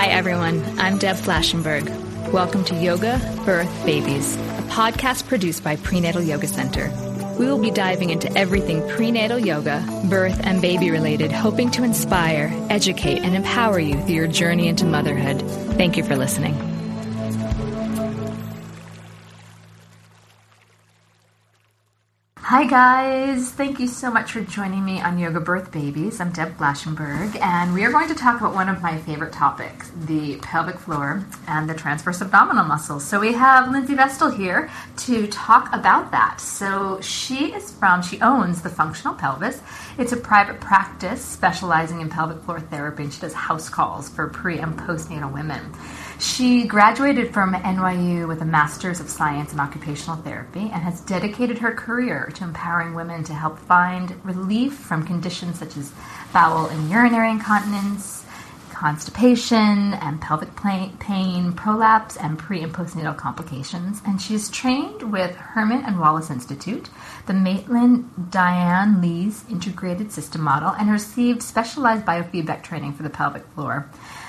Hi, everyone. I'm Deb Flashenberg. Welcome to Yoga, Birth, Babies, a podcast produced by Prenatal Yoga Center. We will be diving into everything prenatal yoga, birth, and baby related, hoping to inspire, educate, and empower you through your journey into motherhood. Thank you for listening. Hi guys, thank you so much for joining me on Yoga Birth Babies. I'm Deb Flashenberg, and we are going to talk about one of my favorite topics, the pelvic floor and the transverse abdominal muscles. So we have Lindsay Vestal here to talk about that. So she owns The Functional Pelvis. It's a private practice specializing in pelvic floor therapy, and she does house calls for pre- and postnatal women. She graduated from NYU with a Master's of Science in Occupational Therapy and has dedicated her career to empowering women to help find relief from conditions such as bowel and urinary incontinence, constipation, and pelvic pain, prolapse, and pre- and postnatal complications. And she's trained with Herman and Wallace Institute, the Maitland Diane Lees Integrated System Model, and received specialized biofeedback training for the pelvic floor.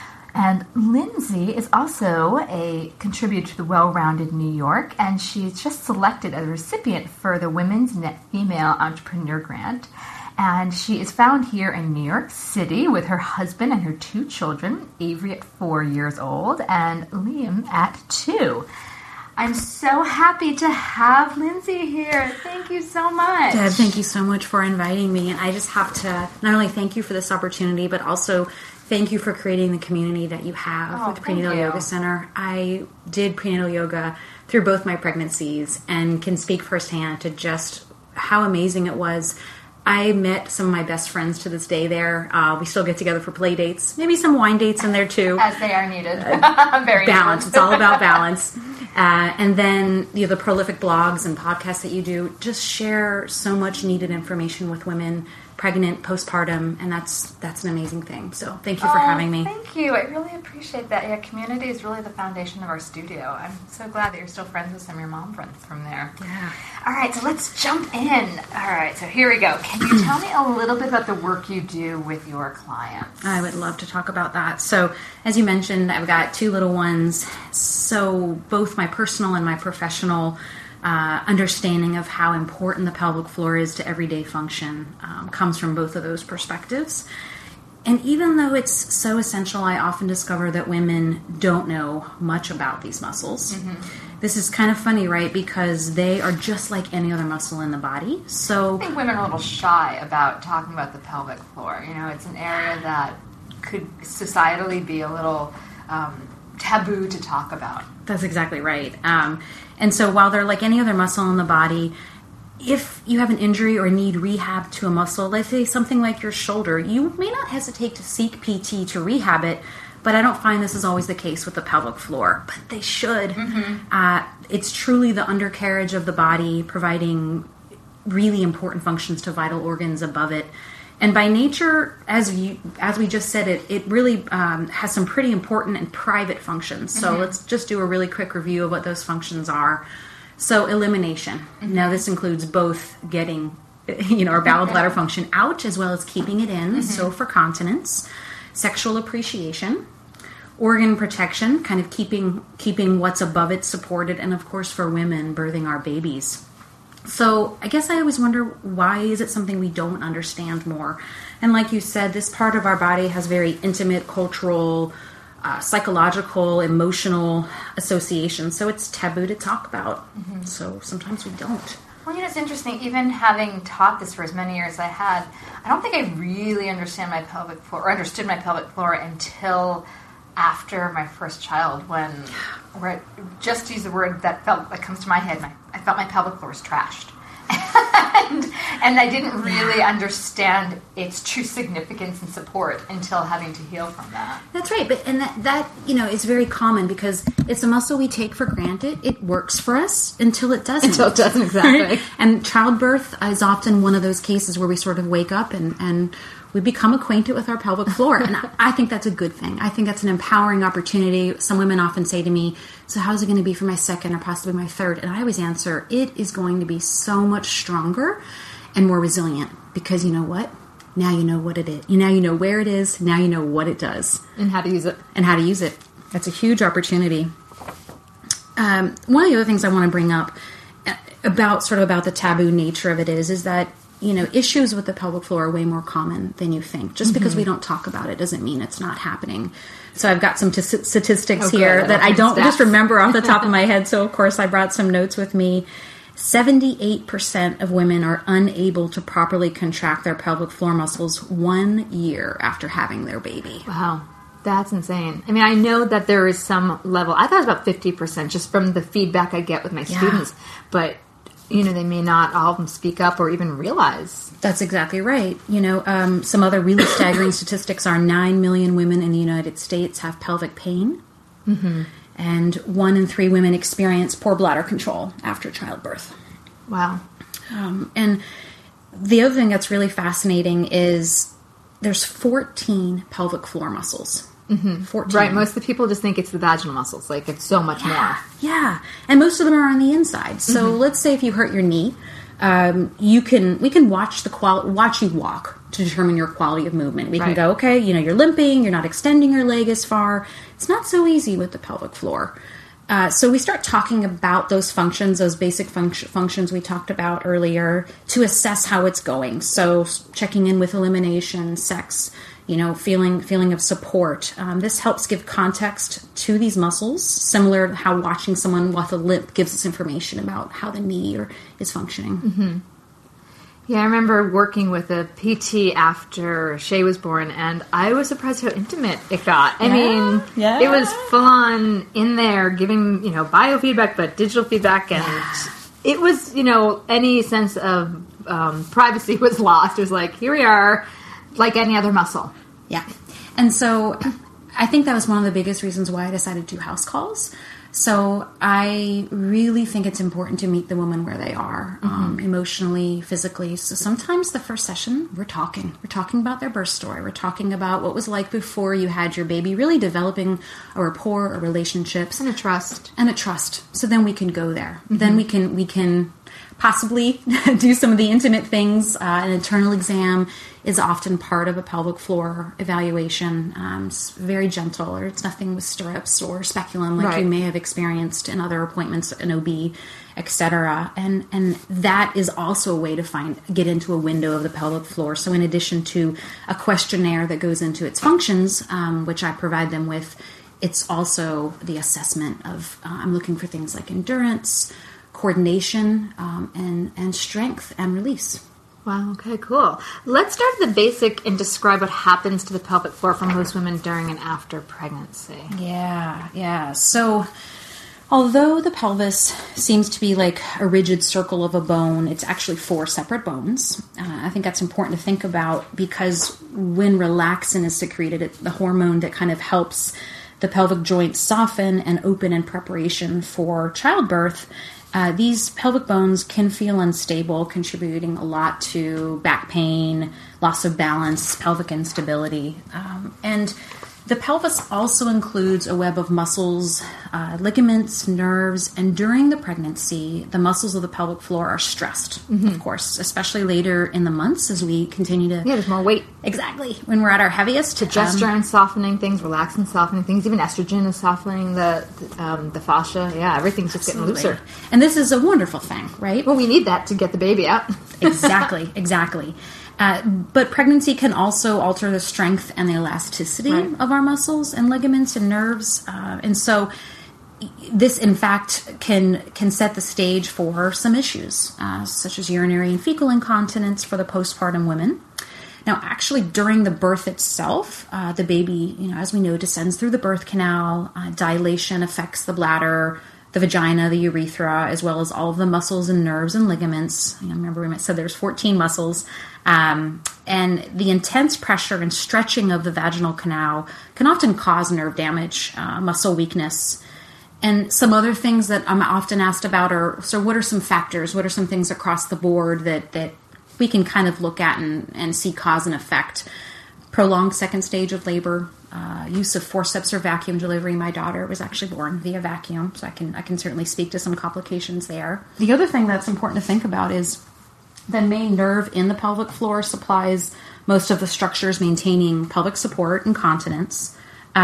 And Lindsay is also a contributor to the Well-Rounded New York, and she's just selected as a recipient for the Women's Net Female Entrepreneur Grant. And she is found here in New York City with her husband and her 2 children, Avery at 4 years old and Liam at 2. I'm so happy to have Lindsay here. Thank you so much. Deb, thank you so much for inviting me. And I just have to not only thank you for this opportunity, but also thank you for creating the community that you have with Prenatal Yoga Center. I did prenatal yoga through both my pregnancies and can speak firsthand to just how amazing it was. I met some of my best friends to this day there. We still get together for play dates, maybe some wine dates in there too. As they are needed. Very balance. It's all about balance. And then the prolific blogs and podcasts that you do just share so much needed information with women, pregnant, postpartum, and that's an amazing thing. So thank you for having me. Thank you. I really appreciate that. Yeah, community is really the foundation of our studio. I'm so glad that you're still friends with some of your mom friends from there. Yeah. All right, so let's jump in. All right, so here we go. Can you tell me a little bit about the work you do with your clients? I would love to talk about that. So as you mentioned, I've got 2 little ones. So both my personal and my professional understanding of how important the pelvic floor is to everyday function comes from both of those perspectives. And even though it's so essential, I often discover that women don't know much about these muscles. Mm-hmm. This is kind of funny, right? Because they are just like any other muscle in the body. So I think women are a little shy about talking about the pelvic floor. You know, it's an area that could societally be a little taboo to talk about. That's exactly right. And so while they're like any other muscle in the body, if you have an injury or need rehab to a muscle, let's say something like your shoulder, you may not hesitate to seek PT to rehab it, but I don't find this is always the case with the pelvic floor, but they should. Mm-hmm. It's truly the undercarriage of the body, providing really important functions to vital organs above it. And by nature, as we just said, it really has some pretty important and private functions. So let's just do a really quick review of what those functions are. So elimination. Mm-hmm. Now this includes both getting, our bowel bladder function out as well as keeping it in. Mm-hmm. So for continence, sexual appreciation, organ protection, kind of keeping what's above it supported, and of course for women, birthing our babies. So I guess I always wonder, why is it something we don't understand more? And like you said, this part of our body has very intimate cultural, psychological, emotional associations. So it's taboo to talk about. Mm-hmm. So sometimes we don't. Well, it's interesting. Even having taught this for as many years as I had, I don't think I really understood my pelvic floor until after my first child, where just to use the word that comes to my head, I felt my pelvic floor was trashed. and I didn't really understand its true significance and support until having to heal from that. That's right, but that is very common because it's a muscle we take for granted. It works for us until it doesn't. Until it doesn't, exactly. Right? And childbirth is often one of those cases where we sort of wake up and we become acquainted with our pelvic floor. And I think that's a good thing. I think that's an empowering opportunity. Some women often say to me, so how's it going to be for my second or possibly my third? And I always answer, it is going to be so much stronger and more resilient because you know what? Now you know what it is. Now you know where it is. Now you know what it does. And how to use it. That's a huge opportunity. One of the other things I want to bring up about the taboo nature of it is that, issues with the pelvic floor are way more common than you think. Just because we don't talk about it doesn't mean it's not happening. So I've got some statistics here that I don't just remember off the top of my head. So, of course, I brought some notes with me. 78% of women are unable to properly contract their pelvic floor muscles 1 year after having their baby. Wow. That's insane. I mean, I know that there is some level. I thought it was about 50% just from the feedback I get with my students. But, they may not all of them speak up or even realize. That's exactly right. Some other really staggering statistics are 9 million women in the United States have pelvic pain. Mm-hmm. And 1 in 3 women experience poor bladder control after childbirth. Wow. And the other thing that's really fascinating is there's 14 pelvic floor muscles. Mm-hmm. 14. Right. Most of the people just think it's the vaginal muscles. Like, it's so much more. Yeah. And most of them are on the inside. So let's say if you hurt your knee, we can watch you walk to determine your quality of movement. We can go, okay, you're limping, you're not extending your leg as far. It's not so easy with the pelvic floor. So we start talking about those functions, those basic functions we talked about earlier, to assess how it's going. So checking in with elimination, sex, feeling of support. This helps give context to these muscles, similar to how watching someone with a limp gives us information about how the knee is functioning. Mm-hmm. Yeah, I remember working with a PT after Shay was born, and I was surprised how intimate it got. I mean, it was full on in there, giving, biofeedback, but digital feedback, and it was, any sense of privacy was lost. It was like, here we are, like any other muscle. Yeah. And so I think that was one of the biggest reasons why I decided to do house calls. So I really think it's important to meet the woman where they are, emotionally, physically. So sometimes the first session, we're talking about their birth story. We're talking about what it was like before you had your baby, really developing a rapport, a relationships. And a trust. So then we can go there. Mm-hmm. Then we can possibly do some of the intimate things. An internal exam is often part of a pelvic floor evaluation. It's very gentle, or it's nothing with stirrups or speculum like you may have experienced in other appointments, an OB, etc. And that is also a way to get into a window of the pelvic floor. So in addition to a questionnaire that goes into its functions, which I provide them with, it's also the assessment of, I'm looking for things like endurance, coordination, and strength and release. Wow, okay, cool. Let's start at the basic and describe what happens to the pelvic floor for most women during and after pregnancy. Yeah. So, although the pelvis seems to be like a rigid circle of a bone, it's actually 4 separate bones. I think that's important to think about because when relaxin is secreted, it's the hormone that kind of helps the pelvic joints soften and open in preparation for childbirth. These pelvic bones can feel unstable, contributing a lot to back pain, loss of balance, pelvic instability. And the pelvis also includes a web of muscles, ligaments, nerves, and during the pregnancy, the muscles of the pelvic floor are stressed, of course, especially later in the months as we continue to... Yeah, there's more weight. Exactly. When we're at our heaviest. Progesterone softening things, relaxin softening things, even estrogen is softening the fascia. Yeah, everything's just getting looser. And this is a wonderful thing, right? Well, we need that to get the baby out. Exactly. But pregnancy can also alter the strength and the elasticity of our muscles and ligaments and nerves. And so this, in fact, can set the stage for some issues, such as urinary and fecal incontinence for the postpartum women. Now, actually, during the birth itself, the baby, as we know, descends through the birth canal. Dilation affects the bladder, the vagina, the urethra, as well as all of the muscles and nerves and ligaments. Remember we said there's 14 muscles. And the intense pressure and stretching of the vaginal canal can often cause nerve damage, muscle weakness. And some other things that I'm often asked about are, so what are some factors? What are some things across the board that we can kind of look at and see cause and effect? Prolonged second stage of labor, use of forceps or vacuum delivery. My daughter was actually born via vacuum, so I can certainly speak to some complications there. The other thing that's important to think about is the main nerve in the pelvic floor supplies most of the structures maintaining pelvic support and continence.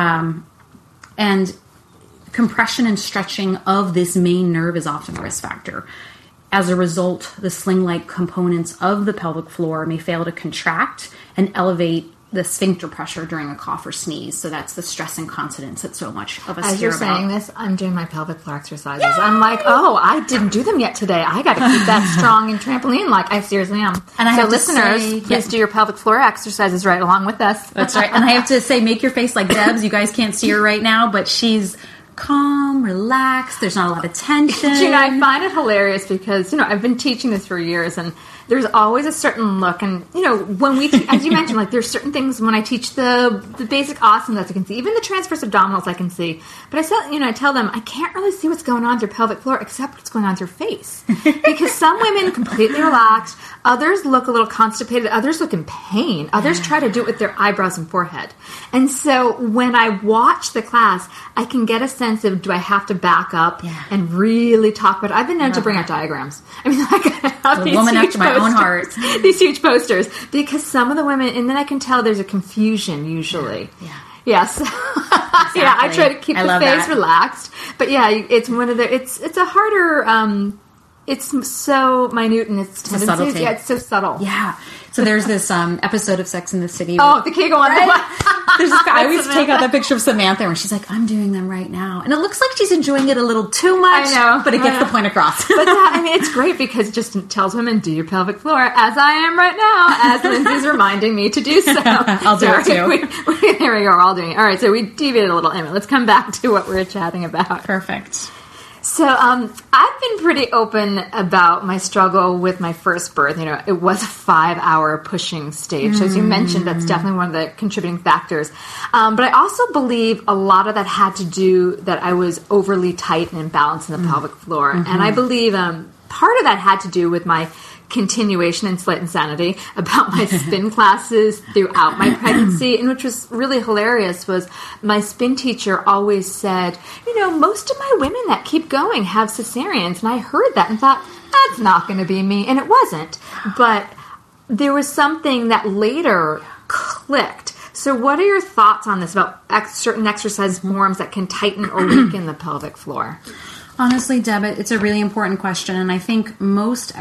And compression and stretching of this main nerve is often a risk factor. As a result, the sling-like components of the pelvic floor may fail to contract and elevate the sphincter pressure during a cough or sneeze. So that's the stress incontinence that so much of us As hear you're about. saying this, I'm doing my pelvic floor exercises. Yay! I'm like, oh, I didn't do them yet today. I got to keep that strong and trampoline-like. I seriously am. And I have to listeners, say, please do your pelvic floor exercises right along with us. That's right. And I have to say, make your face like Deb's. You guys can't see her right now, but she's calm, relaxed. There's not a lot of tension. I find it hilarious because, I've been teaching this for years, and there's always a certain look. And, when we, as you mentioned, like there's certain things when I teach the basic asanas that I can see, even the transverse abdominals I can see. But I tell them, I can't really see what's going on with your pelvic floor except what's going on with your face. Because some women completely relaxed, others look a little constipated, others look in pain, others try to do it with their eyebrows and forehead. And so when I watch the class, I can get a sense of, do I have to back up and really talk about it? I've been known to bring out diagrams. I mean, like I have these woman huge after my own heart. These huge posters, because some of the women, and then I can tell there's a confusion usually. Yes. Exactly. Yeah, I try to keep the face relaxed. But it's one of the, it's a harder, it's so minute in its tendencies. Subtlety. Yeah, it's so subtle. Yeah. So there's this episode of Sex and the City. Oh, the Kegel one. There's this guy, I always take out that picture of Samantha where she's like, I'm doing them right now. And it looks like she's enjoying it a little too much. I know. But it gets the point across. But it's great because it just tells women, do your pelvic floor, as I am right now, as Lindsay's reminding me to do so. I'll do it too. There we go, we're all doing it. All right, so we deviated a little. Anyway, let's come back to what we were chatting about. Perfect. So I've been pretty open about my struggle with my first birth. It was a 5-hour pushing stage. So as you mentioned, that's definitely one of the contributing factors. But I also believe a lot of that had to do that I was overly tight and imbalanced in the pelvic floor. And I believe part of that had to do with my continuation in slight insanity about my spin classes throughout my pregnancy, and which was really hilarious was my spin teacher always said, most of my women that keep going have cesareans, and I heard that and thought, that's not going to be me, and it wasn't. But there was something that later clicked. So what are your thoughts on this about certain exercise forms that can tighten or weaken the pelvic floor? Honestly, Deb, it's a really important question, and I think most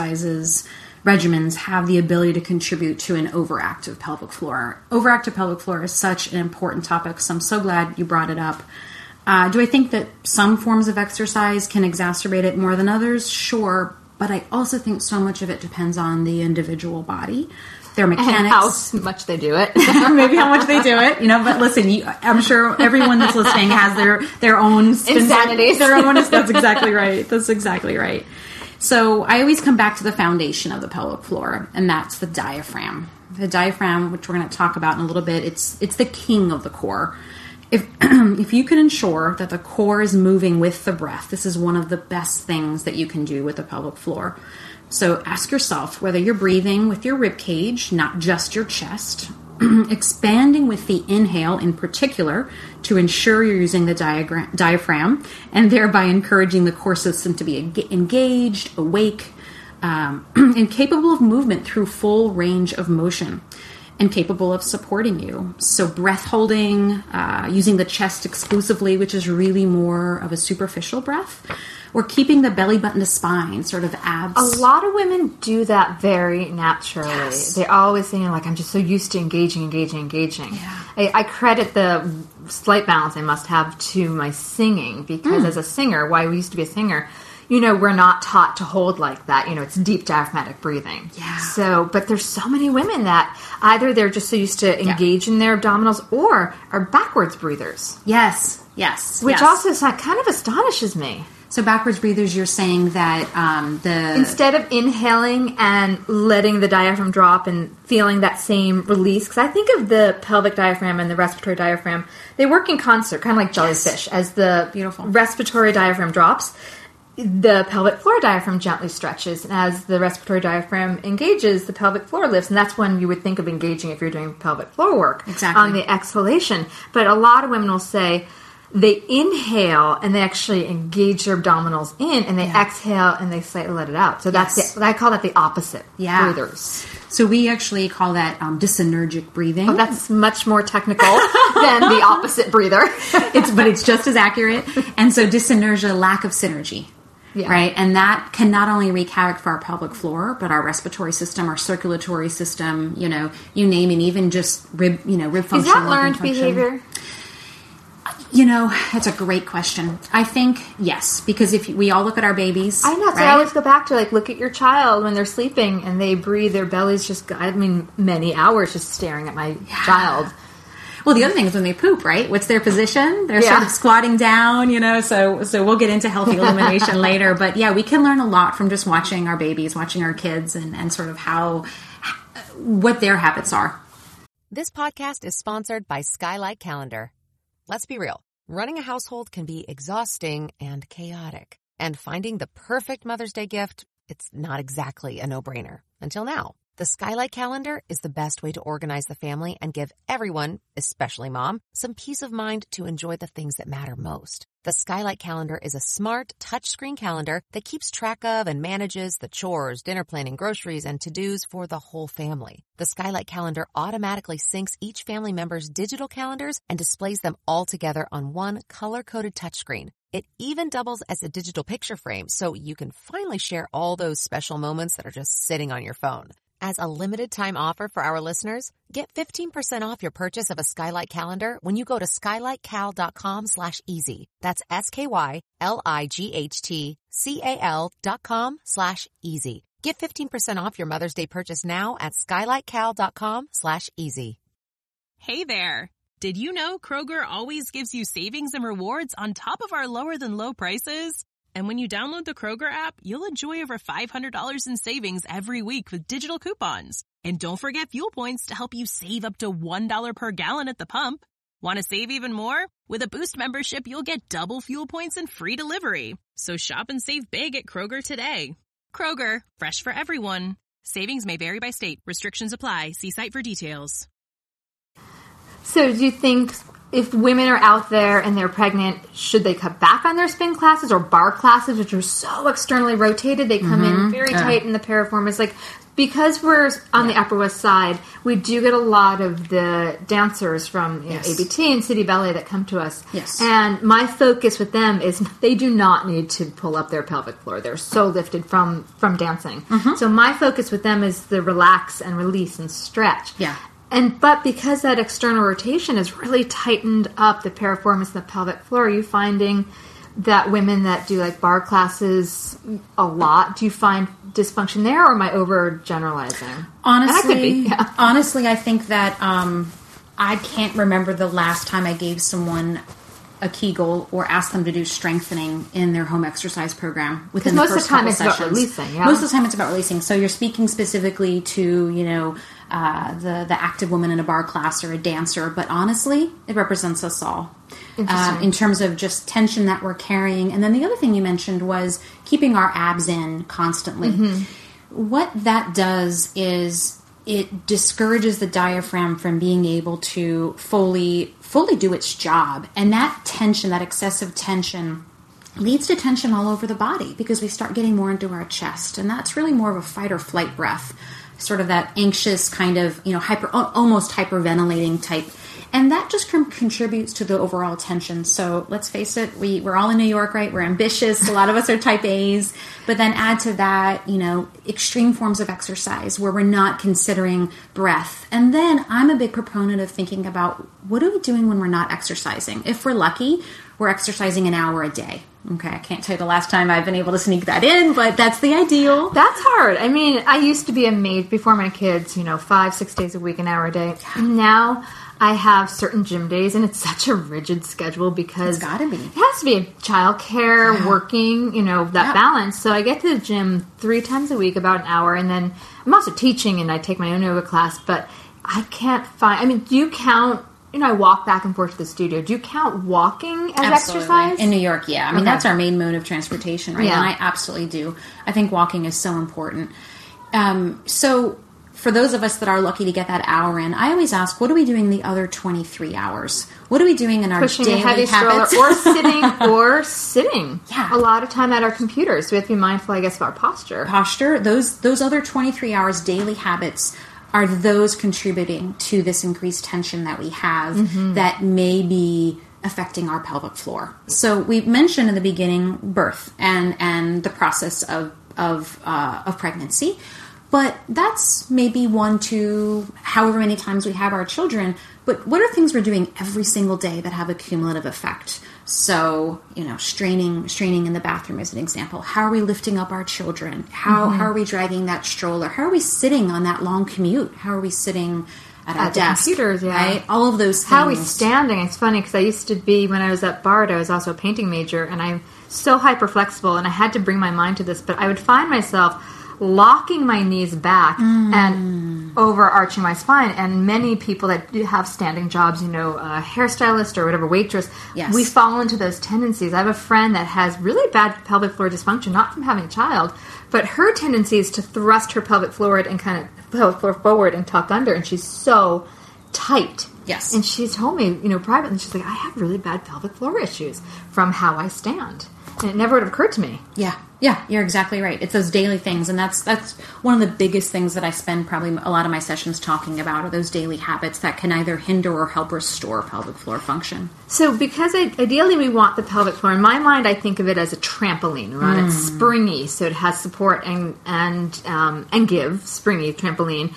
regimens have the ability to contribute to an overactive pelvic floor. Overactive pelvic floor is such an important topic, so I'm so glad you brought it up. Do I think that some forms of exercise can exacerbate it more than others? Sure, but I also think so much of it depends on the individual body, their mechanics. And how much they do it. Maybe how much they do it. But listen, I'm sure everyone that's listening has their own insanities. That's exactly right. That's exactly right. So I always come back to the foundation of the pelvic floor, and that's the diaphragm. The diaphragm, which we're going to talk about in a little bit, it's the king of the core. If you can ensure that the core is moving with the breath, this is one of the best things that you can do with the pelvic floor. So ask yourself whether you're breathing with your rib cage, not just your chest, expanding with the inhale in particular to ensure you're using the diaphragm and thereby encouraging the core system to be engaged, awake, and capable of movement through full range of motion and capable of supporting you. So breath holding, using the chest exclusively, which is really more of a superficial breath, or keeping the belly button to spine, sort of abs. A lot of women do that very naturally. Yes. They're always saying, I'm just so used to engaging. Yeah. I credit the slight balance I must have to my singing, because as a singer, why we used to be a singer, we're not taught to hold like that. It's deep diaphragmatic breathing. Yeah. So, but there's so many women that either they're just so used to engage in their abdominals or are backwards breathers. Yes. Which also kind of astonishes me. So backwards breathers, you're saying that instead of inhaling and letting the diaphragm drop and feeling that same release, because I think of the pelvic diaphragm and the respiratory diaphragm, they work in concert, kind of like jellyfish. As the respiratory diaphragm drops, the pelvic floor diaphragm gently stretches, and as the respiratory diaphragm engages, the pelvic floor lifts, and that's when you would think of engaging if you're doing pelvic floor work on the exhalation. But a lot of women will say, they inhale and they actually engage their abdominals in, and they exhale and they slightly let it out. So that's I call that the opposite breathers. So we actually call that dysynergic breathing. Oh, that's much more technical than the opposite breather. But it's just as accurate. And so dysynergia, lack of synergy. Yeah. Right? And that can not only wreak havoc for our pelvic floor, but our respiratory system, our circulatory system, you name it, even just rib function. Is that learned behavior? That's a great question. I think yes, because if we all look at our babies. I know. So I always go back to look at your child when they're sleeping and they breathe, their belly's just, many hours just staring at my child. Well, the other thing is when they poop, right? What's their position? They're sort of squatting down, so we'll get into healthy elimination later. But yeah, we can learn a lot from just watching our babies, watching our kids, and sort of what their habits are. This podcast is sponsored by Skylight Calendar. Let's be real. Running a household can be exhausting and chaotic. And finding the perfect Mother's Day gift, it's not exactly a no-brainer. Until now. The Skylight Calendar is the best way to organize the family and give everyone, especially mom, some peace of mind to enjoy the things that matter most. The Skylight Calendar is a smart, touchscreen calendar that keeps track of and manages the chores, dinner planning, groceries, and to-dos for the whole family. The Skylight Calendar automatically syncs each family member's digital calendars and displays them all together on one color-coded touchscreen. It even doubles as a digital picture frame, so you can finally share all those special moments that are just sitting on your phone. As a limited-time offer for our listeners, get 15% off your purchase of a Skylight Calendar when you go to skylightcal.com/easy. That's SKYLIGHTCAL.com/easy. Get 15% off your Mother's Day purchase now at skylightcal.com/easy. Hey there! Did you know Kroger always gives you savings and rewards on top of our lower-than-low prices? And when you download the Kroger app, you'll enjoy over $500 in savings every week with digital coupons. And don't forget fuel points to help you save up to $1 per gallon at the pump. Want to save even more? With a Boost membership, you'll get double fuel points and free delivery. So shop and save big at Kroger today. Kroger, fresh for everyone. Savings may vary by state. Restrictions apply. See site for details. So do you think if women are out there and they're pregnant, should they cut back on their spin classes or bar classes, which are so externally rotated? They come in very tight in the piriformis. Because we're on the Upper West Side, we do get a lot of the dancers from ABT and City Ballet that come to us. Yes. And my focus with them is they do not need to pull up their pelvic floor. They're so lifted from dancing. So my focus with them is the relax and release and stretch. Yeah. But because that external rotation has really tightened up the piriformis and the pelvic floor, are you finding that women that do bar classes a lot, do you find dysfunction there, or am I overgeneralizing? Honestly, I think that I can't remember the last time I gave someone a Kegel or asked them to do strengthening in their home exercise program within the first couple sessions. Most of the time it's about releasing. Yeah? Most of the time it's about releasing. So you're speaking specifically to, the active woman in a bar class or a dancer, but honestly, it represents us all. In terms of just tension that we're carrying. And then the other thing you mentioned was keeping our abs in constantly. What that does is it discourages the diaphragm from being able to fully do its job. And that tension, that excessive tension, leads to tension all over the body because we start getting more into our chest. And that's really more of a fight or flight breath, sort of that anxious kind of, almost hyperventilating type. And that just contributes to the overall tension. So let's face it, we're all in New York, right? We're ambitious. A lot of us are type A's. But then add to that, extreme forms of exercise where we're not considering breath. And then I'm a big proponent of thinking about what are we doing when we're not exercising? If we're lucky, we're exercising an hour a day. Okay, I can't tell you the last time I've been able to sneak that in, but that's the ideal. That's hard. I mean, I used to be a maid before my kids, 5-6 days a week, an hour a day. Now I have certain gym days, and it's such a rigid schedule because it's got to be. It has to be childcare, working, that balance. So I get to the gym 3 times a week, about an hour, and then I'm also teaching, and I take my own yoga class, but I can't find... I mean, do you count... I walk back and forth to the studio. Do you count walking as exercise? In New York, yeah. I mean, that's our main mode of transportation, right? Yeah. And I absolutely do. I think walking is so important. So for those of us that are lucky to get that hour in, I always ask, what are we doing the other 23 hours? What are we doing in our Pushing daily a heavy habits? stroller or sitting. Yeah. A lot of time at our computers. So we have to be mindful, I guess, of our posture. Those other 23 hours daily habits are those contributing to this increased tension that we have that may be affecting our pelvic floor. So we mentioned in the beginning birth and the process of pregnancy, but that's maybe 1 to however many times we have our children. But what are things we're doing every single day that have a cumulative effect? So, straining in the bathroom is an example. How are we lifting up our children? How are we dragging that stroller? How are we sitting on that long commute? How are we sitting at our desk? Computers, yeah. Right? All of those things. How are we standing? It's funny because I used to be, when I was at Bard, I was also a painting major, and I'm so hyper flexible, and I had to bring my mind to this, but I would find myself locking my knees back and overarching my spine. And many people that do have standing jobs, hairstylist or whatever, waitress, Yes. we fall into those tendencies. I have a friend that has really bad pelvic floor dysfunction, not from having a child, but her tendency is to thrust her pelvic floor forward and tuck under, and she's so tight. Yes. And she's told me, privately, she's like, I have really bad pelvic floor issues from how I stand. And it never would have occurred to me. Yeah, you're exactly right. It's those daily things, and that's one of the biggest things that I spend probably a lot of my sessions talking about, are those daily habits that can either hinder or help restore pelvic floor function. So because ideally we want the pelvic floor, in my mind I think of it as a trampoline, right? It's springy, so it has support and give, springy trampoline.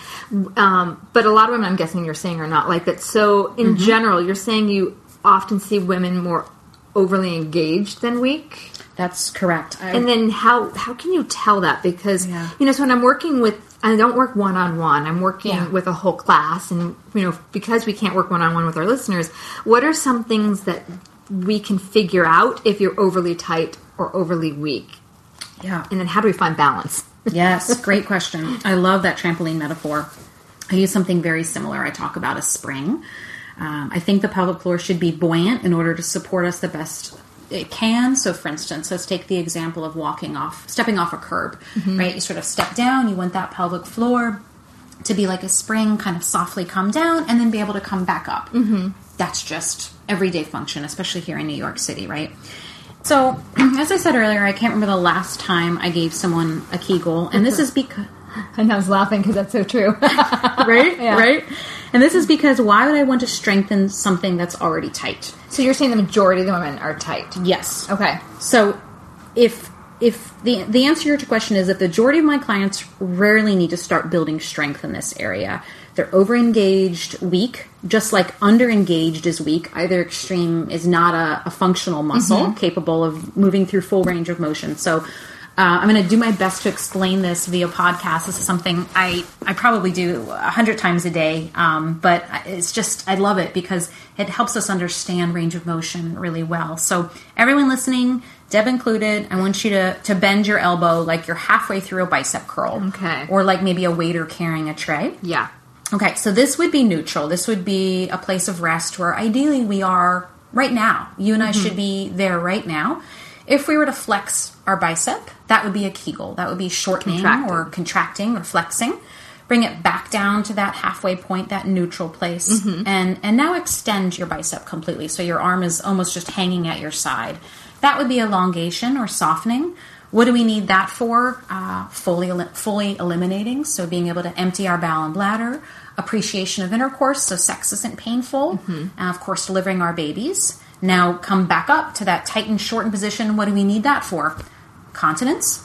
But a lot of women, I'm guessing you're saying, are not like that. So in general, you're saying you often see women more overly engaged than weak? That's correct. And then how can you tell that? Because, so when I'm working with, I don't work one-on-one, I'm working with a whole class, and, because we can't work one-on-one with our listeners, what are some things that we can figure out if you're overly tight or overly weak? Yeah. And then how do we find balance? Yes, great question. I love that trampoline metaphor. I use something very similar. I talk about a spring. I think the pelvic floor should be buoyant in order to support us the best it can. So for instance, let's take the example of stepping off a curb, right? You sort of step down, you want that pelvic floor to be like a spring, kind of softly come down and then be able to come back up. That's just everyday function, especially here in New York City, right? So as I said earlier, I can't remember the last time I gave someone a Kegel, and this is because... And I was laughing because that's so true. Right? Yeah. Right? And this is because why would I want to strengthen something that's already tight? So you're saying the majority of the women are tight? Yes. Okay. So if the answer to your question is that the majority of my clients rarely need to start building strength in this area. They're overengaged, weak, just like underengaged is weak. Either extreme is not a functional muscle capable of moving through full range of motion. So I'm going to do my best to explain this via podcast. This is something I probably do 100 times a day, but it's just, I love it because it helps us understand range of motion really well. So everyone listening, Deb included, I want you to bend your elbow like you're halfway through a bicep curl. Okay. Or like maybe a waiter carrying a tray. Yeah. Okay, so this would be neutral. This would be a place of rest where ideally we are right now. You and I should be there right now. If we were to flex our bicep, that would be a Kegel. That would be shortening or contracting or flexing. Bring it back down to that halfway point, that neutral place. And now extend your bicep completely. So your arm is almost just hanging at your side. That would be elongation or softening. What do we need that for? Fully eliminating. So being able to empty our bowel and bladder. Appreciation of intercourse, so sex isn't painful. And of course, delivering our babies. Now come back up to that tight and shortened position. What do we need that for? Continence,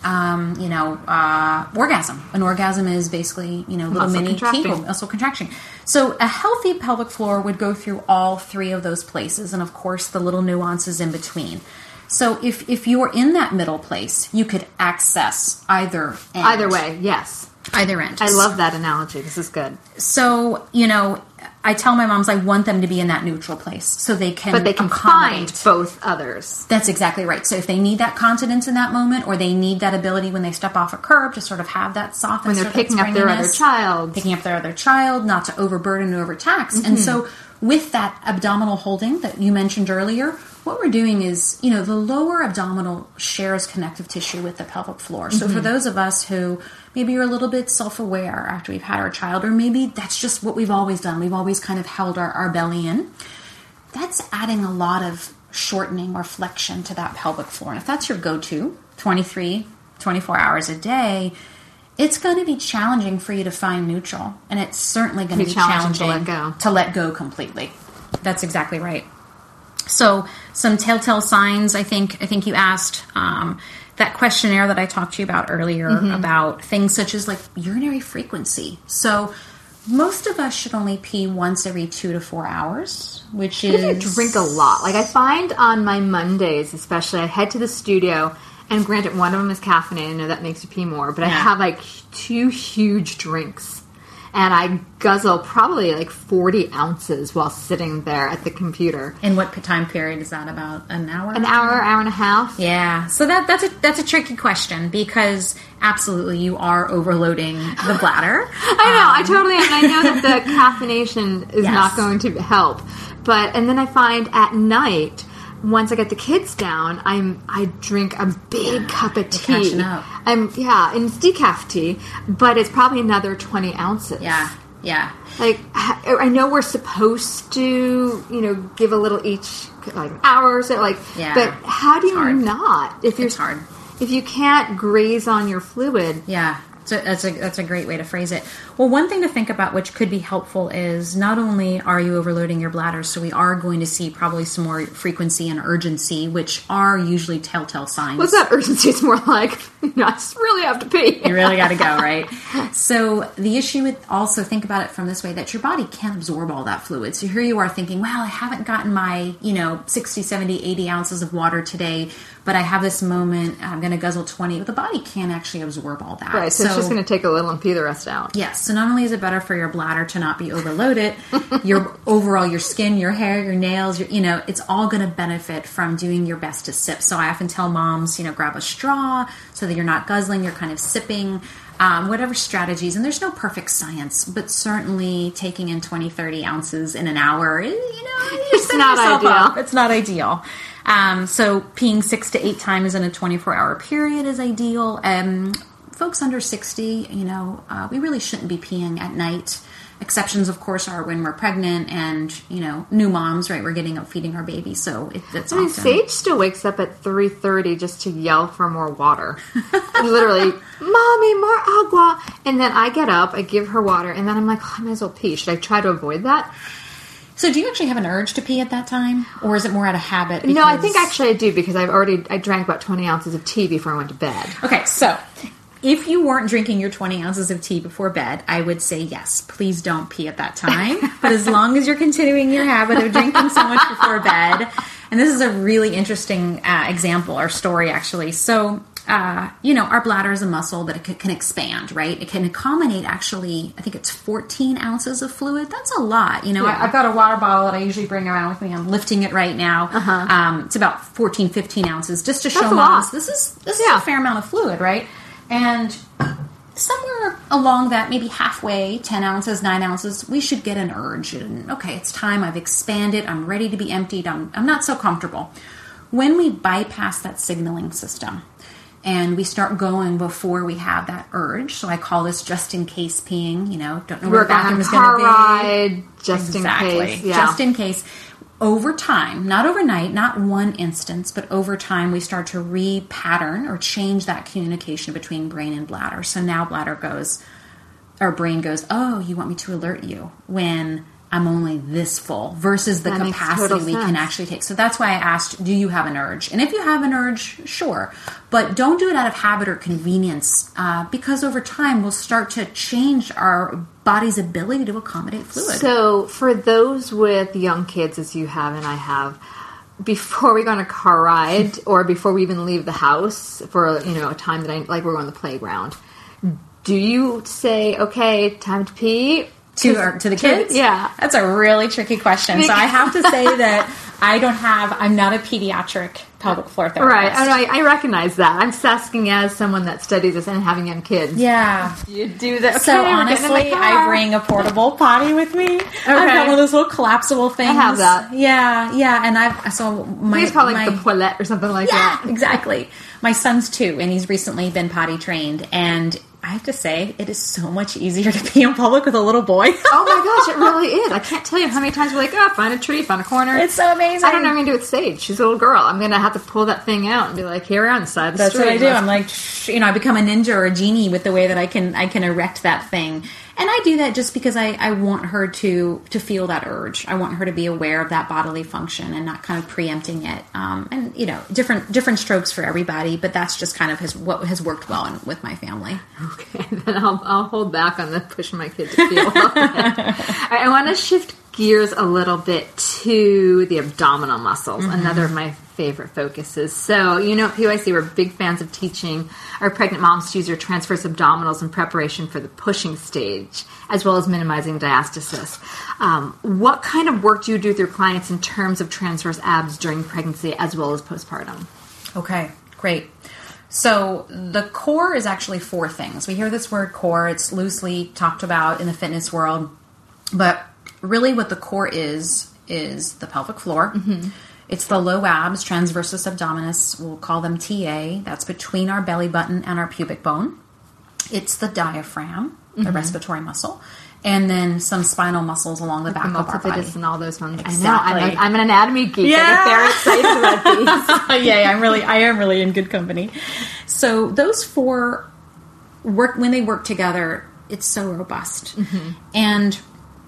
orgasm. An orgasm is basically, little mini Kegel, muscle contraction. So a healthy pelvic floor would go through all three of those places, and of course the little nuances in between. So if you're in that middle place, you could access either end. Either way, yes. Either end. I love that analogy. This is good. So, I tell my moms I want them to be in that neutral place so they can But they can find both others. That's exactly right. So if they need that continence in that moment, or they need that ability when they step off a curb to sort of have that softness. When they're picking up their other child. Not to overburden and overtax. And so with that abdominal holding that you mentioned earlier, what we're doing is, the lower abdominal shares connective tissue with the pelvic floor. So for those of us who maybe are a little bit self-aware after we've had our child, or maybe that's just what we've always done, we've always kind of held our belly in, that's adding a lot of shortening or flexion to that pelvic floor. And if that's your go-to, 23, 24 hours a day, it's going to be challenging for you to find neutral. And it's certainly going to be challenging to let go completely. That's exactly right. So some telltale signs, I think you asked, that questionnaire that I talked to you about earlier about things such as like urinary frequency. So most of us should only pee once every 2 to 4 hours, which is... I drink a lot. Like I find on my Mondays, especially, I head to the studio, and granted, one of them is caffeinated. I know that makes you pee more, but I have like 2 huge drinks. And I guzzle probably like 40 ounces while sitting there at the computer. And what time period is that? About an hour? An hour and a half. Yeah. So that's a tricky question, because absolutely you are overloading the bladder. I know that the caffeination is not going to help. And then I find at night, once I get the kids down, I drink a big cup of tea. You're catching up. And it's decaf tea, but it's probably another 20 ounces. Yeah. Like, I know we're supposed to, give a little each, like, hours, but how do you not? It's hard. If you can't graze on your fluid. Yeah. That's a great way to phrase it. Well, one thing to think about, which could be helpful, is not only are you overloading your bladder, so we are going to see probably some more frequency and urgency, which are usually telltale signs. What's that urgency? It's more like, I just really have to pee. You really got to go, right? So the issue with, also think about it from this way, that your body can't absorb all that fluid. So here you are thinking, well, I haven't gotten my, 60, 70, 80 ounces of water today, but I have this moment, I'm going to guzzle 20. But the body can't actually absorb all that. Right, so it's just going to take a little and pee the rest out. Yes, so not only is it better for your bladder to not be overloaded, your skin, your hair, your nails, it's all going to benefit from doing your best to sip. So I often tell moms, grab a straw so that you're not guzzling, you're kind of sipping, whatever strategies. And there's no perfect science, but certainly taking in 20, 30 ounces in an hour, it's not ideal. It's not ideal. So peeing 6 to 8 times in a 24-hour period is ideal. Folks under 60, we really shouldn't be peeing at night. Exceptions, of course, are when we're pregnant and, new moms, right? We're getting up feeding our baby, so that's often... Sage still wakes up at 3:30 just to yell for more water. Literally, Mommy, more agua. And then I get up, I give her water, and then I'm like, I might as well pee. Should I try to avoid that? So do you actually have an urge to pee at that time? Or is it more out of habit? No, I think actually I do, because I drank about 20 ounces of tea before I went to bed. Okay, so if you weren't drinking your 20 ounces of tea before bed, I would say yes, please don't pee at that time. But as long as you're continuing your habit of drinking so much before bed, and this is a really interesting example or story actually. So, our bladder is a muscle that it can expand, right? It can accommodate actually, I think it's 14 ounces of fluid. That's a lot. I've got a water bottle that I usually bring around with me. I'm lifting it right now. It's about 14, 15 ounces, just to show moms this is a fair amount of fluid, right? And somewhere along that, maybe halfway, 10 ounces, 9 ounces, we should get an urge. And, okay, it's time. I've expanded. I'm ready to be emptied. I'm not so comfortable. When we bypass that signaling system and we start going before we have that urge, so I call this just in case peeing, don't know where the bathroom is going to be. Ride, just in case. Yeah. Just in case. Over time, not overnight, not one instance, but over time, we start to re-pattern or change that communication between brain and bladder. So now brain goes, oh, you want me to alert you when I'm only this full versus the capacity we can actually take. So that's why I asked, do you have an urge? And if you have an urge, sure. But don't do it out of habit or convenience because over time we'll start to change our body's ability to accommodate fluid. So for those with young kids, as you have and I have, before we go on a car ride or before we even leave the house for a time that we're going to the playground, do you say, okay, time to pee? To the kids? Yeah. That's a really tricky question. So I have to say that I'm not a pediatric pelvic floor therapist. Right. I recognize that. I'm just asking as someone that studies this and having young kids. Yeah. You do that. Okay, so honestly, I bring a portable potty with me. Okay. I've got one of those little collapsible things. I have that. Yeah. And it's probably like the Poilette or something like that. Yeah, exactly. My son's 2, and he's recently been potty trained, and I have to say, it is so much easier to pee in public with a little boy. Oh my gosh, it really is. I can't tell you how many times we're like, find a tree, find a corner. It's so amazing. I don't know what I'm going to do with Sage. She's a little girl. I'm going to have to pull that thing out and be like, here on the side of the street. That's what I do. I'm like, I become a ninja or a genie with the way that I can erect that thing. And I do that just because I want her to feel that urge. I want her to be aware of that bodily function and not kind of preempting it. And different strokes for everybody, but that's just kind of what has worked well with my family. Okay, then I'll hold back on the pushing my kid to feel. I want to shift gears a little bit to the abdominal muscles, another of my favorite focuses. So, at PYC, we're big fans of teaching our pregnant moms to use their transverse abdominals in preparation for the pushing stage, as well as minimizing diastasis. What kind of work do you do with your clients in terms of transverse abs during pregnancy as well as postpartum? Okay, great. So the core is actually 4 things. We hear this word core. It's loosely talked about in the fitness world, but really what the core is the pelvic floor. Mm-hmm. It's the low abs, transversus abdominis. We'll call them TA. That's between our belly button and our pubic bone. It's the diaphragm, the respiratory muscle, and then some spinal muscles along the back of our body. And all those ones. Exactly. I know. I'm an anatomy geek. Yeah. I get very excited about these. Yeah, I am really in good company. So those 4 work when they work together. It's so robust, and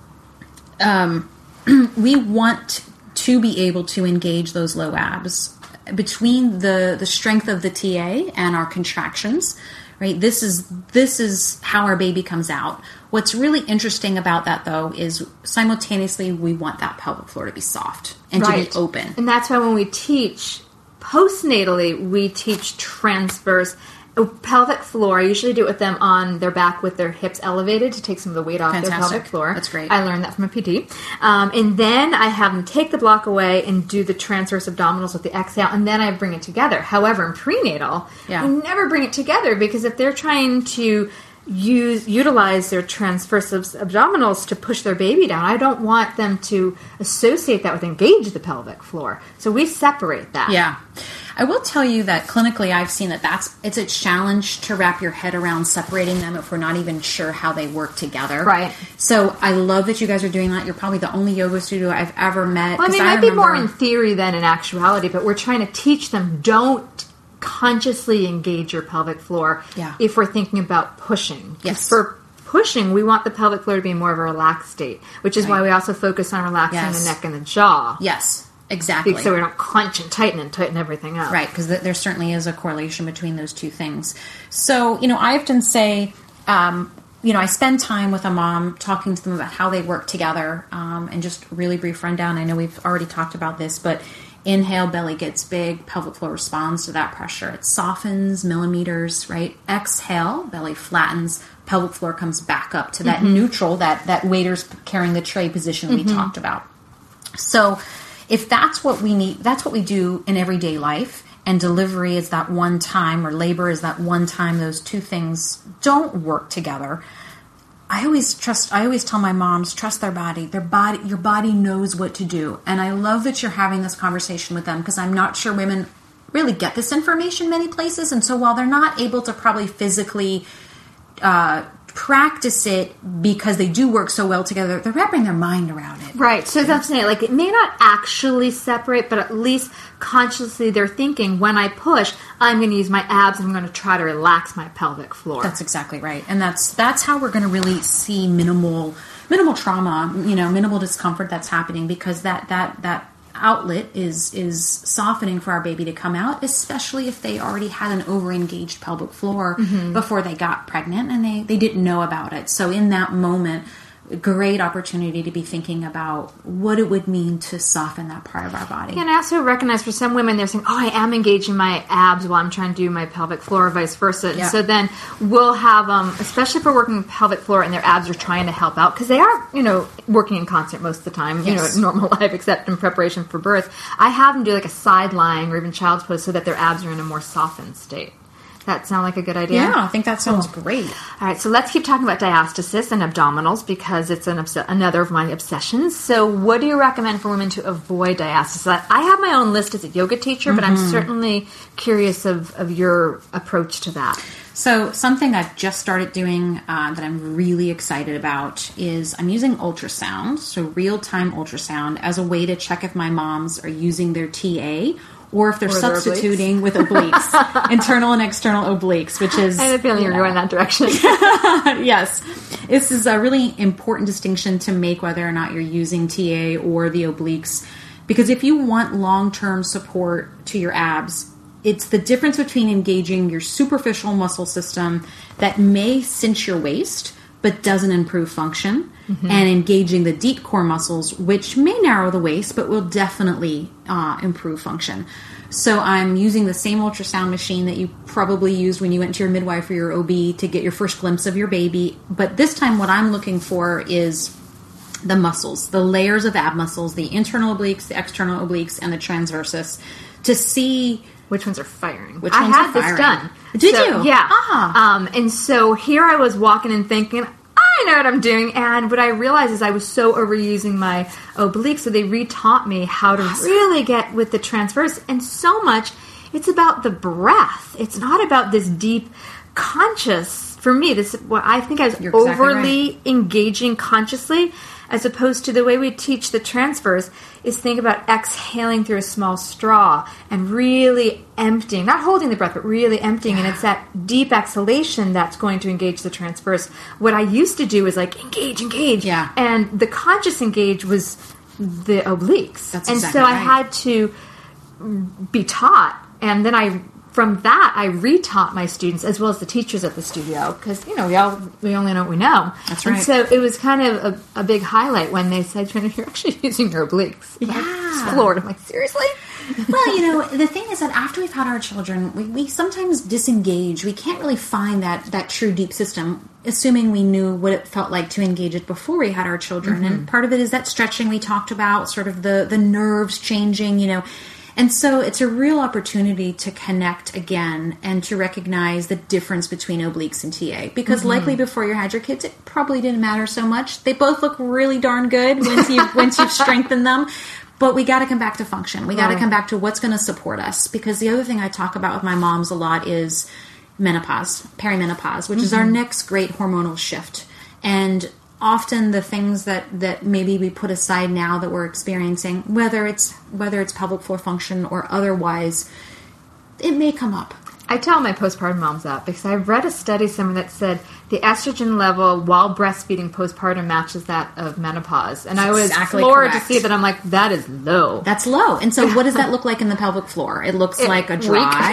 we want to be able to engage those low abs between the strength of the TA and our contractions. Right. This is how our baby comes out. What's really interesting about that, though, is simultaneously we want that pelvic floor to be soft and to be open. And that's why when we teach postnatally, we teach transverse pelvic floor. I usually do it with them on their back with their hips elevated to take some of the weight off their pelvic floor. That's great. I learned that from a PT. And then I have them take the block away and do the transverse abdominals with the exhale, and then I bring it together. However, in prenatal, I never bring it together because if they're trying to utilize their transverse abdominals to push their baby down, I don't want them to associate that with engage the pelvic floor. So we separate that. Yeah. I will tell you that clinically I've seen it's a challenge to wrap your head around separating them if we're not even sure how they work together. Right. So I love that you guys are doing that. You're probably the only yoga studio I've ever met. Well, it might be more in theory than in actuality, but we're trying to teach them don't consciously engage your pelvic floor if we're thinking about pushing. Yes. For pushing, we want the pelvic floor to be more of a relaxed state, which is why we also focus on relaxing the neck and the jaw. Yes. Exactly. So we don't clench and tighten everything up. Right, because there certainly is a correlation between those 2 things. So, I often say, I spend time with a mom talking to them about how they work together and just really brief rundown. I know we've already talked about this, but inhale, belly gets big, pelvic floor responds to that pressure. It softens millimeters, right? Exhale, belly flattens, pelvic floor comes back up to that neutral, that waiter's carrying the tray position we talked about. So if that's what we need, that's what we do in everyday life, and delivery is that one time, or labor is that one time those 2 things don't work together. I always tell my moms, trust their body. Your body knows what to do. And I love that you're having this conversation with them, because I'm not sure women really get this information many places. And so while they're not able to probably physically practice it because they do work so well together, they're wrapping their mind around it. Right. So that's saying, like, it may not actually separate, but at least consciously they're thinking, when I push, I'm going to use my abs and I'm going to try to relax my pelvic floor. That's exactly right. And that's how we're going to really see minimal trauma, minimal discomfort that's happening, because that outlet is softening for our baby to come out, especially if they already had an over-engaged pelvic floor before they got pregnant and they didn't know about it. So in that moment, great opportunity to be thinking about what it would mean to soften that part of our body. And I also recognize for some women, they're saying, oh, I am engaging my abs while I'm trying to do my pelvic floor, or vice versa. Yeah. And so then we'll have, especially if we're working pelvic floor and their abs are trying to help out, because they are, working in concert most of the time, in normal life, except in preparation for birth. I have them do like a side lying or even child's pose so that their abs are in a more softened state. That sound like a good idea? Yeah, I think that sounds great. All right, so let's keep talking about diastasis and abdominals because it's another of my obsessions. So what do you recommend for women to avoid diastasis? I have my own list as a yoga teacher, but I'm certainly curious of your approach to that. So something I've just started doing that I'm really excited about is I'm using ultrasound, so real-time ultrasound, as a way to check if my moms are using their TA or if they're substituting with obliques, internal and external obliques, which is... I have a feeling you're going that direction. Yes. This is a really important distinction to make whether or not you're using TA or the obliques. Because if you want long-term support to your abs, it's the difference between engaging your superficial muscle system that may cinch your waist but doesn't improve function, and engaging the deep core muscles, which may narrow the waist, but will definitely improve function. So I'm using the same ultrasound machine that you probably used when you went to your midwife or your OB to get your first glimpse of your baby. But this time what I'm looking for is the muscles, the layers of ab muscles, the internal obliques, the external obliques, and the transversus, to see... Which ones are firing? I had this done. Did you? Yeah. Ah. And so here I was walking and thinking, I know what I'm doing. And what I realized is I was so overusing my obliques, so they retaught me how to really get with the transverse. And so much, it's about the breath. It's not about this deep conscious. For me, this what I think I was overly engaging consciously, as opposed to the way we teach the transverse is think about exhaling through a small straw and really emptying, not holding the breath, but really emptying. And it's that deep exhalation that's going to engage the transverse. What I used to do is like engage. Yeah. And the conscious engage was the obliques. That's and exactly so I right. had to be taught. And then from that, I retaught my students as well as the teachers at the studio because, we only know what we know. That's right. And so it was kind of a big highlight when they said, you're actually using your obliques. Yeah. I was floored. I'm like, seriously? Well, the thing is that after we've had our children, we sometimes disengage. We can't really find that true deep system, assuming we knew what it felt like to engage it before we had our children. And part of it is that stretching we talked about, sort of the nerves changing, And so it's a real opportunity to connect again and to recognize the difference between obliques and TA. Because likely before you had your kids, it probably didn't matter so much. They both look really darn good once you've strengthened them. But we got to come back to function. We got to come back to what's going to support us. Because the other thing I talk about with my moms a lot is menopause, perimenopause, which is our next great hormonal shift. And often the things that maybe we put aside now that we're experiencing, whether it's pelvic floor function or otherwise, it may come up. I tell my postpartum moms that because I read a study somewhere that said the estrogen level while breastfeeding postpartum matches that of menopause. And I was floored to see that. I'm like, that is low. That's low. And so what does that look like in the pelvic floor? It looks like a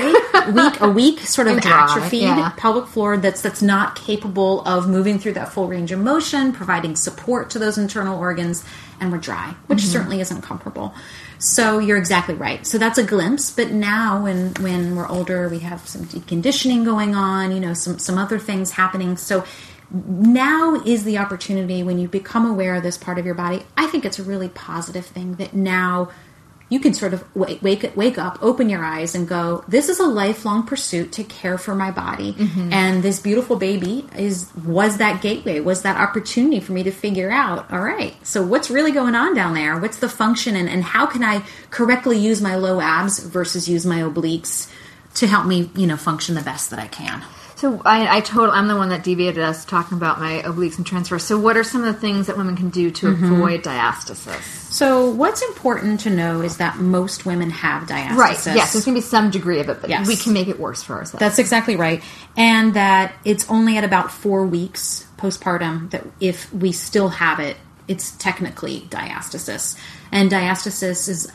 weak sort of atrophied pelvic floor that's not capable of moving through that full range of motion, providing support to those internal organs, and we're dry, which certainly isn't comfortable. So you're exactly right. So that's a glimpse. But now when we're older, we have some deconditioning going on, some other things happening. So now is the opportunity when you become aware of this part of your body. I think it's a really positive thing that now you can sort of wake up, open your eyes and go, this is a lifelong pursuit to care for my body. And this beautiful baby was that gateway, was that opportunity for me to figure out, all right, so what's really going on down there? What's the function and how can I correctly use my low abs versus use my obliques to help me, function the best that I can? So I'm the one that deviated us talking about my obliques and transverse. So what are some of the things that women can do to avoid diastasis? So what's important to know is that most women have diastasis. Right, yes, there's going to be some degree of it, but we can make it worse for ourselves. That's exactly right. And that it's only at about 4 weeks postpartum that if we still have it, it's technically diastasis. And diastasis is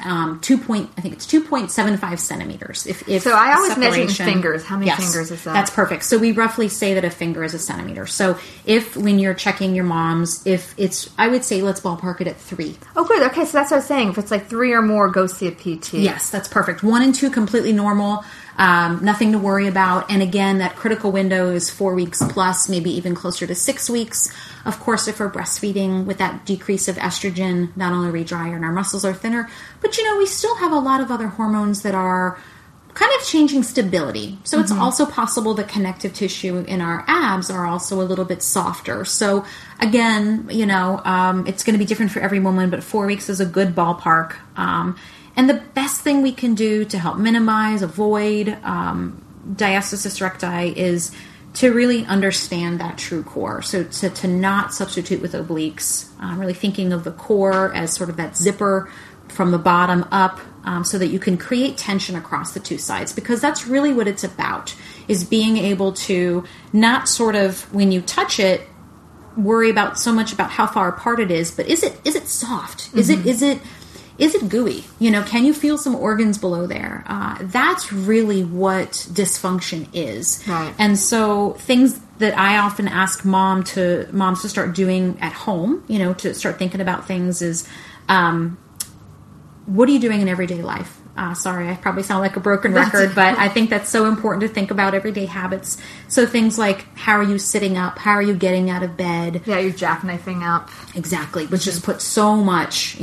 2.75 centimeters. If so I always measure in fingers. How many yes, fingers is that? That's perfect. So we roughly say that a finger is a centimeter. So if when you're checking your mom's, if it's, I would say let's ballpark it at 3. Oh, good. Okay, so that's what I was saying. If it's like 3 or more, go see a PT. Yes, that's perfect. 1 and 2 completely normal. Nothing to worry about. And again, that critical window is 4 weeks plus, maybe even closer to 6 weeks. Of course, if we're breastfeeding with that decrease of estrogen, not only are we drier and our muscles are thinner, but we still have a lot of other hormones that are kind of changing stability. So it's also possible that connective tissue in our abs are also a little bit softer. So again, it's going to be different for every woman, but 4 weeks is a good ballpark. And the best thing we can do to help minimize, avoid diastasis recti is to really understand that true core. So to not substitute with obliques, really thinking of the core as sort of that zipper from the bottom up, so that you can create tension across the two sides, because that's really what it's about, is being able to not sort of, when you touch it, worry about so much about how far apart it is, but is it soft? Is it gooey? Can you feel some organs below there? That's really what dysfunction is. Right. And so things that I often ask moms to start doing at home, to start thinking about things is, what are you doing in everyday life? Sorry, I probably sound like a broken record, but I think that's so important to think about everyday habits. So things like, how are you sitting up? How are you getting out of bed? Yeah, you're jackknifing up. Exactly, which just puts so much,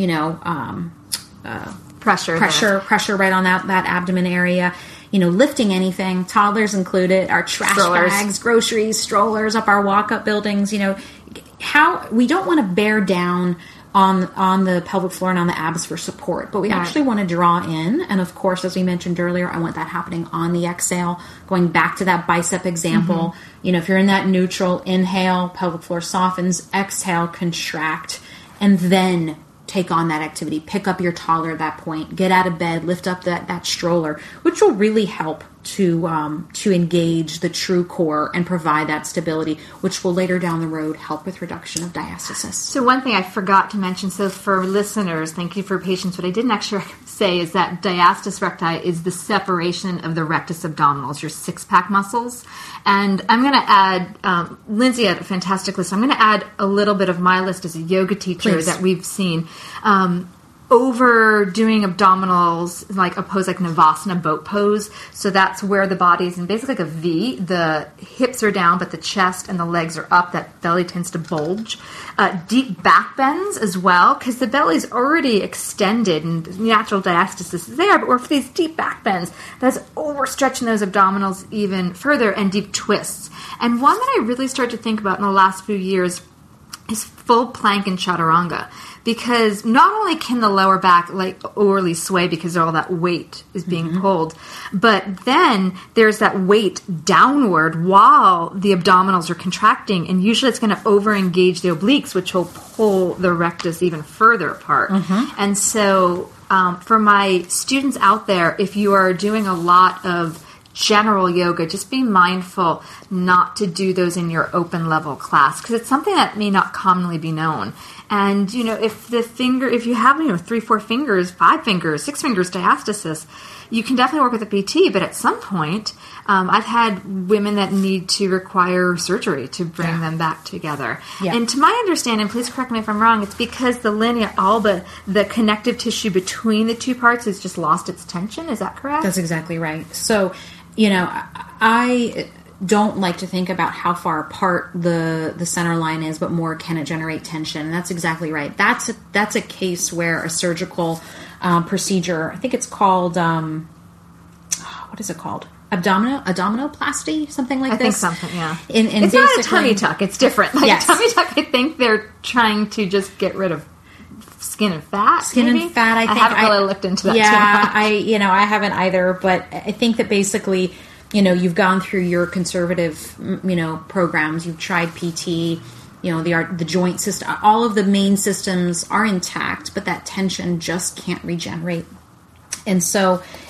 pressure right on that abdomen area. Lifting anything, toddlers included, our trash bags, groceries, strollers up our walk-up buildings. How we don't want to bear down on the pelvic floor and on the abs for support, but we actually want to draw in. And of course, as we mentioned earlier, I want that happening on the exhale. Going back to that bicep example, if you're in that neutral, inhale, pelvic floor softens, exhale, contract, and then take on that activity. Pick up your toddler at that point. Get out of bed. Lift up that stroller, which will really help to engage the true core and provide that stability, which will later down the road help with reduction of diastasis. So one thing I forgot to mention, so for listeners, thank you for your patience, what I didn't actually say is that diastasis recti is the separation of the rectus abdominalis, your six-pack muscles. And I'm going to add, Lindsay had a fantastic list. I'm going to add a little bit of my list as a yoga teacher that we've seen. Overdoing abdominals, like a pose like Navasana, boat pose. So that's where the body's in basically like a V. The hips are down, but the chest and the legs are up. That belly tends to bulge. Deep back bends as well, because the belly's already extended and natural diastasis is there, but we're for these deep back bends, that's overstretching those abdominals even further, and deep twists. And one that I really started to think about in the last few years is full plank and chaturanga, because not only can the lower back overly sway because all that weight is being pulled, but then there's that weight downward while the abdominals are contracting, and usually it's going to over-engage the obliques, which will pull the rectus even further apart. And so for my students out there, if you are doing a lot of general yoga, just be mindful not to do those in your open level class, because it's something that may not commonly be known. And if you have 3, 4 fingers, 5 fingers, 6 fingers diastasis, you can definitely work with a PT. But at some point, I've had women that need to require surgery to bring them back together. And to my understanding, please correct me if I'm wrong, it's because the linea alba, the connective tissue between the two parts, has just lost its tension. Is that correct? That's exactly right. So I don't like to think about how far apart the center line is, but more, can it generate tension? And that's exactly right. That's a case where a surgical procedure, I think it's called, what is it called? Abdominoplasty, something like this. I think something, yeah. It's not a tummy tuck. It's different. Tummy tuck, I think they're trying to just get rid of skin and fat. And fat, I think. I haven't really looked into that too much. I haven't either, but I think that basically, you've gone through your conservative, programs, you've tried PT, the joint system, all of the main systems are intact, but that tension just can't regenerate. And so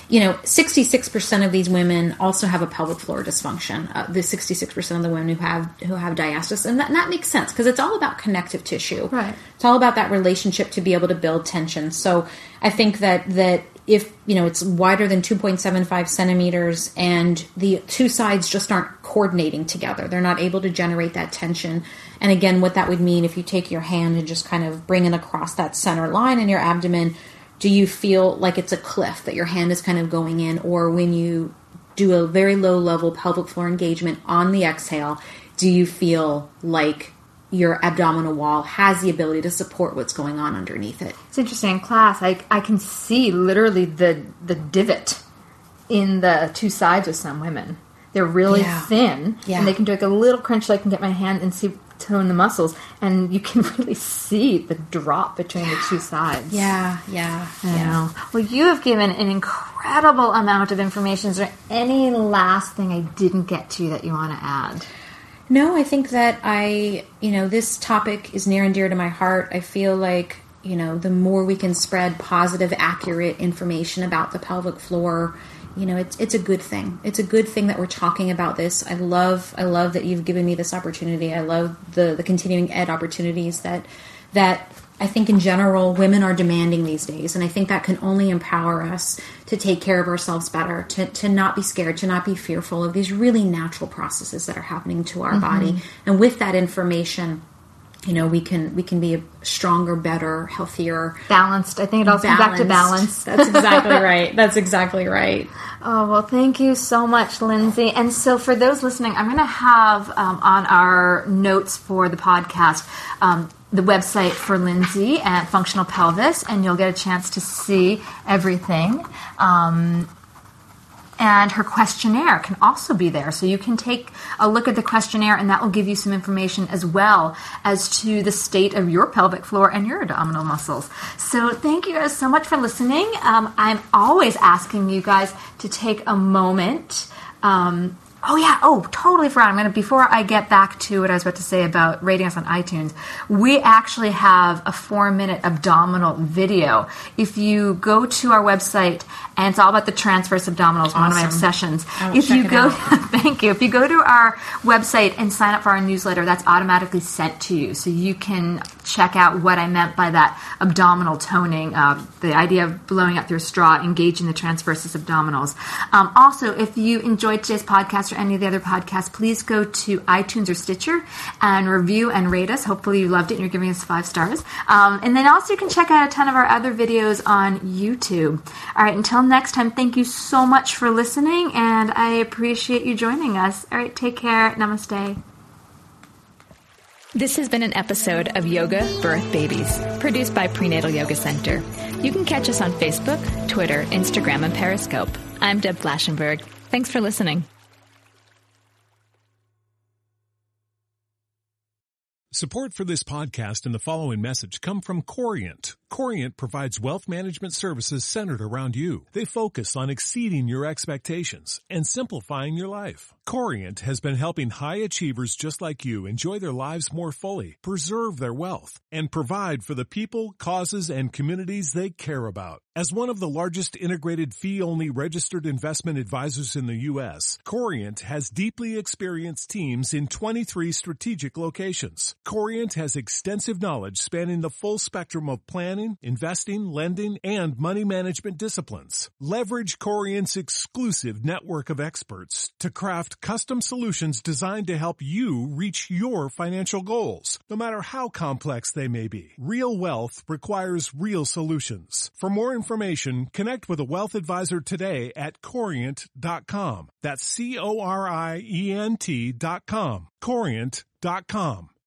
66% of these women also have a pelvic floor dysfunction. The 66% of the women who have diastasis, and that makes sense because it's all about connective tissue. Right. It's all about that relationship to be able to build tension. So I think that if it's wider than 2.75 centimeters and the two sides just aren't coordinating together, they're not able to generate that tension. And again, what that would mean if you take your hand and just kind of bring it across that center line in your abdomen, do you feel like it's a cliff that your hand is kind of going in? Or when you do a very low level pelvic floor engagement on the exhale, do you feel like your abdominal wall has the ability to support what's going on underneath it? It's interesting. In class, I can see literally the divot in the two sides of some women. They're really thin, and they can do like a little crunch so I can get my hand and see tone the muscles, and you can really see the drop between the two sides. Yeah. Well, you have given an incredible amount of information. Is there any last thing I didn't get to that you want to add? No, I think that this topic is near and dear to my heart. I feel like, the more we can spread positive, accurate information about the pelvic floor, it's a good thing. It's a good thing that we're talking about this. I love that you've given me this opportunity. I love the continuing ed opportunities that I think in general women are demanding these days. And I think that can only empower us to take care of ourselves better, to not be scared, to not be fearful of these really natural processes that are happening to our body. And with that information, we can be a stronger, better, healthier, balanced. I think it all comes back to balance. That's exactly right. That's exactly right. Oh, well, thank you so much, Lindsay. And so for those listening, I'm going to have on our notes for the podcast the website for Lindsay at Functional Pelvis, and you'll get a chance to see everything. And her questionnaire can also be there. So you can take a look at the questionnaire, and that will give you some information as well as to the state of your pelvic floor and your abdominal muscles. So thank you guys so much for listening. I'm always asking you guys to take a moment. Totally forgot. Before I get back to what I was about to say about rating us on iTunes, we actually have a 4-minute abdominal video. If you go to our website, and it's all about the transverse abdominals, one of my obsessions. If you go, thank you. If you go to our website and sign up for our newsletter, that's automatically sent to you, so you can check out what I meant by that abdominal toning, the idea of blowing up through a straw, engaging the transversus abdominals. Also, if you enjoyed today's podcast or any of the other podcasts, please go to iTunes or Stitcher and review and rate us. Hopefully you loved it and you're giving us 5 stars. And then also you can check out a ton of our other videos on YouTube. All right, until next time, thank you so much for listening, and I appreciate you joining us. All right, take care. Namaste. This has been an episode of Yoga Birth Babies, produced by Prenatal Yoga Center. You can catch us on Facebook, Twitter, Instagram, and Periscope. I'm Deb Flashenberg. Thanks for listening. Support for this podcast and the following message come from Corient. Corient provides wealth management services centered around you. They focus on exceeding your expectations and simplifying your life. Corient has been helping high achievers just like you enjoy their lives more fully, preserve their wealth, and provide for the people, causes, and communities they care about. As one of the largest integrated fee-only registered investment advisors in the U.S., Corient has deeply experienced teams in 23 strategic locations. Corient has extensive knowledge spanning the full spectrum of planning, investing, lending, and money management disciplines. Leverage Corient's exclusive network of experts to craft custom solutions designed to help you reach your financial goals, no matter how complex they may be. Real wealth requires real solutions. For more information, connect with a wealth advisor today at Corient.com. That's Corient.com. Corient.com.